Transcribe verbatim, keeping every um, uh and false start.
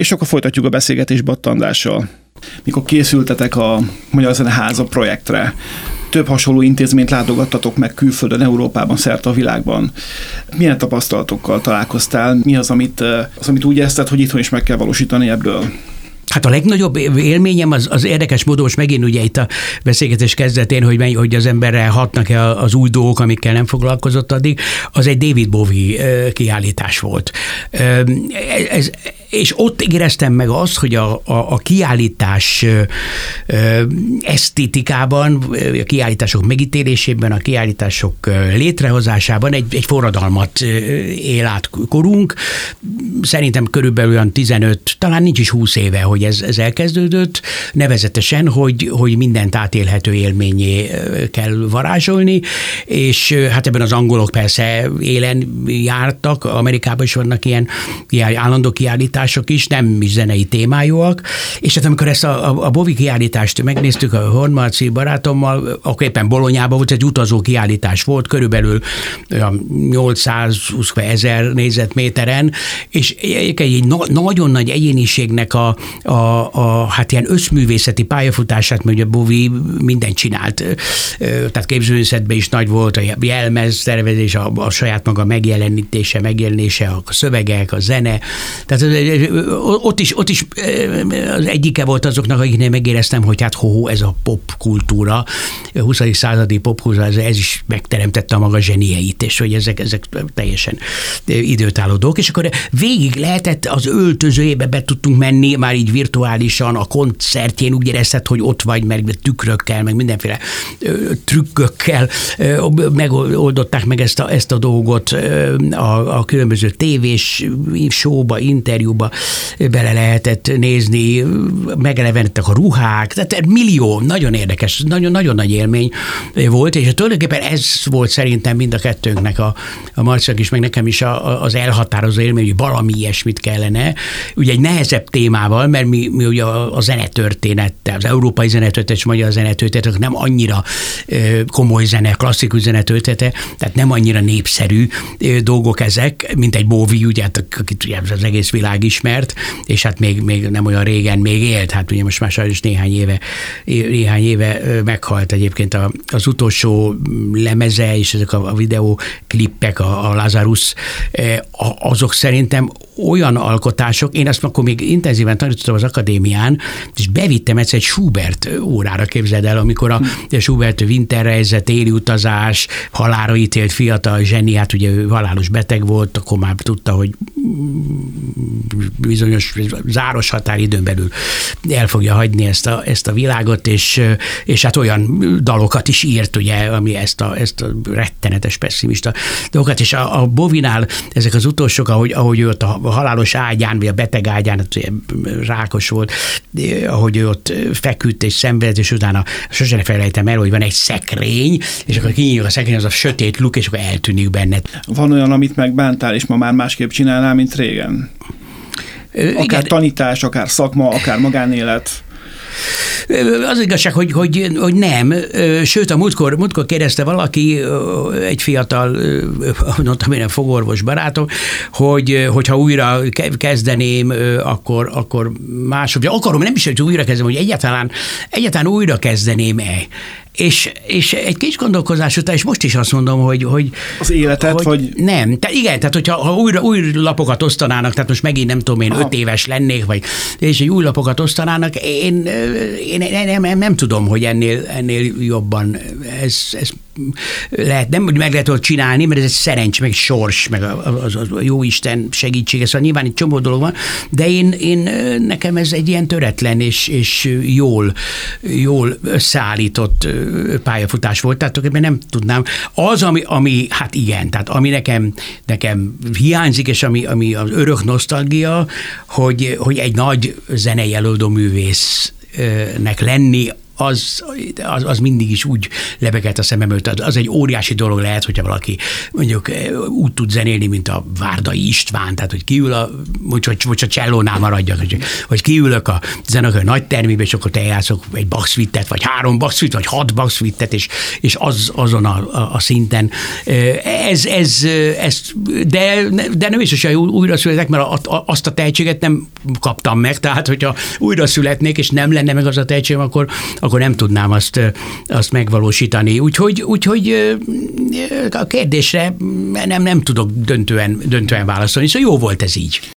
És akkor folytatjuk a beszélgetést Batta Andrással. Mikor készültetek a Magyar Zeneháza projektre, több hasonló intézményt látogattatok meg külföldön, Európában, szerte a világban. Milyen tapasztalatokkal találkoztál? Mi az, amit, az, amit úgy érezted, hogy itthon is meg kell valósítani ebből? Hát a legnagyobb élményem az, az érdekes módon, most megint ugye itt a beszélgetés kezdetén, hogy, hogy az emberre hatnak-e az új dolgok, amikkel nem foglalkozott addig, az egy David Bowie kiállítás volt. Ez, és ott éreztem meg azt, hogy a, a, a kiállítás esztétikában, a kiállítások megítélésében, a kiállítások létrehozásában egy, egy forradalmat él át korunk. Szerintem körülbelül olyan tizenöt, talán nincs is húsz éve, hogy ez, ez elkezdődött, nevezetesen, hogy, hogy mindent átélhető élményé kell varázsolni, és hát ebben az angolok persze élen jártak, Amerikában is vannak ilyen, ilyen állandó kiállítások is, nem is zenei témájúak, és hát amikor ezt a, a, a Bowie kiállítást megnéztük a Horn Marci barátommal, akkor éppen Bolonyában volt, egy utazó kiállítás volt, körülbelül nyolcszázhúsz ezer négyzetméteren, és egy, egy na, nagyon nagy egyéniségnek a A, a, hát ilyen összművészeti pályafutását, mert ugye Bowie mindent csinált. Tehát képzőművészetben is nagy volt, a jelmez tervezés, a, a saját maga megjelenítése, megjelenése, a szövegek, a zene. Tehát ott is, ott is az egyike volt azoknak, akiknél megéreztem, hogy hát ho, ez a popkultúra, a huszadik századi popkultúra, ez is megteremtette a maga zsenieit, és hogy ezek, ezek teljesen időtálló dolgok. És akkor végig lehetett az öltözőjébe be tudtunk menni, már így virtuálisan, a koncertjén úgy érezted, hogy ott vagy, meg tükrökkel, meg mindenféle ö, trükkökkel ö, megoldották meg ezt a, ezt a dolgot ö, a, a különböző tévés showba, interjúba bele lehetett nézni, megelevenedtek a ruhák, tehát millió, nagyon érdekes, nagyon, nagyon nagy élmény volt, és tulajdonképpen ez volt szerintem mind a kettőnknek, a, a Marcinak is, meg nekem is a, a, az elhatározó élmény, hogy valami ilyesmit kellene, ugye egy nehezebb témával, mert mi, mi ugye a, a zenetörténettel, az európai zenetörténet és magyar zenetörténet nem annyira ö, komoly zene, klasszikus zenetörténete, tehát nem annyira népszerű ö, dolgok ezek, mint egy Bowie, ugye, akit ugye az egész világ ismert, és hát még, még nem olyan régen még élt, hát ugye most már sajnos néhány éve, néhány éve meghalt egyébként a, az utolsó lemeze, és ezek a, a videóklippek, a, a Lazarus, azok szerintem olyan alkotások, én azt akkor még intenzíven tanítottam az akadémián, és bevittem egyszer egy Schubert órára, képzeld el, amikor a Schubert Winterreise, téli utazás, halálra ítélt fiatal zseni, hát ugye ő halálos beteg volt, akkor már tudta, hogy bizonyos záros határidőn belül el fogja hagyni ezt a, ezt a világot, és, és hát olyan dalokat is írt, ugye, ami ezt a, ezt a rettenetes pessimista dolgokat, és a, a Bowie-nál ezek az utolsók, ahogy, ahogy ő ott a halálos ágyán, vagy a beteg ágyán, hát ugye rákos volt, ahogy ő ott feküdt és szenvedett, és utána sosem felejtem el, hogy van egy szekrény, és akkor kinyílik a szekrény, az a sötét luk, és akkor eltűnik benne. Van olyan, amit megbántál, és ma már másképp csinálnál, mint régen? Akár igen. Tanítás, akár szakma, akár magánélet. Az igazság, hogy, hogy, hogy nem. Sőt, a múltkor, múltkor kérdezte valaki, egy fiatal, mondtam én, fogorvos barátom, hogy hogyha újra kezdeném, akkor, akkor máshogy, akarom, nem is, hogy újra kezdem, hogy egyáltalán, egyáltalán újra kezdeném-e. És, és egy kis gondolkozás után, és most is azt mondom, hogy... hogy az életet, hogy... hogy nem. Te, igen, tehát hogyha ha újra, új lapokat osztanának, tehát most megint nem tudom én, Aha. öt éves lennék, vagy, és egy új lapokat osztanának, én, én nem, nem, nem tudom, hogy ennél, ennél jobban ez, ez lehet, nem meg lehet ott csinálni, mert ez egy szerencs, meg sors, meg az, az a jó Isten segítsége, szóval nyilván egy csomó dolog van, de én, én nekem ez egy ilyen töretlen és, és jól, jól összeállított pályafutás volt, tehát nem tudnám. Az, ami, ami hát igen, tehát ami nekem, nekem hiányzik, és ami, ami az örök nosztalgia, hogy, hogy egy nagy zenei előadó művésznek lenni, az, az, az mindig is úgy lebegett a szemem előtt. Az egy óriási dolog lehet, hogyha valaki mondjuk úgy tud zenélni, mint a Várdai István, tehát hogy kiül a, hogy, hogy, hogy a csellónál maradjak, hogy, hogy kiülök a zenekar nagy termébe, és akkor te játszok egy Bach suite-et, vagy három Bach suite, vagy hat Bach suite-et, és, és az, azon a, a, a szinten. Ez, ez, ez, de, de nem is, hogy újra születek, mert a, a, azt a tehetséget nem kaptam meg, tehát hogyha újra születnék, és nem lenne meg az a tehetségem, akkor, akkor nem tudnám azt, azt megvalósítani. Úgyhogy, úgyhogy a kérdésre nem, nem tudok döntően, döntően válaszolni, szóval jó volt ez így.